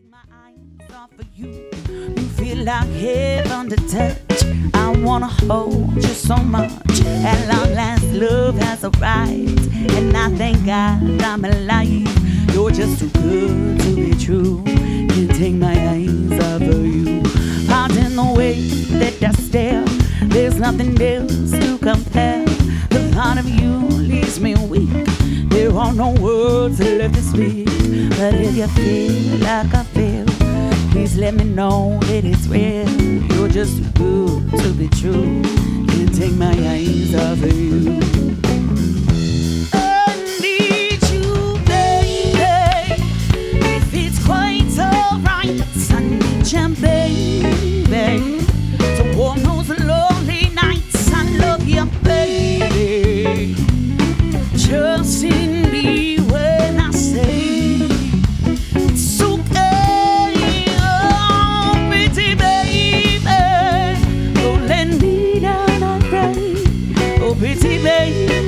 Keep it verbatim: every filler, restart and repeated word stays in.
my eyes off of you. You feel like heaven to touch. I wanna hold you so much. At long last, love has arrived, and I thank God I'm alive. You're just too good to be true. Can't take my eyes off of you. Pardon the way that I stare. There's nothing else to compare. The part of you leaves me weak. There are no words left to speak. But if you feel like I feel, please let me know that it's real. You're just too good to be true. Can't take my eyes off of you. I need you, baby. If it's quite alright, I need you, baby. To warm those lonely nights, I love you, baby. Just in me when I say it's okay, oh pretty baby. Don't let me down, I pray, oh pretty baby.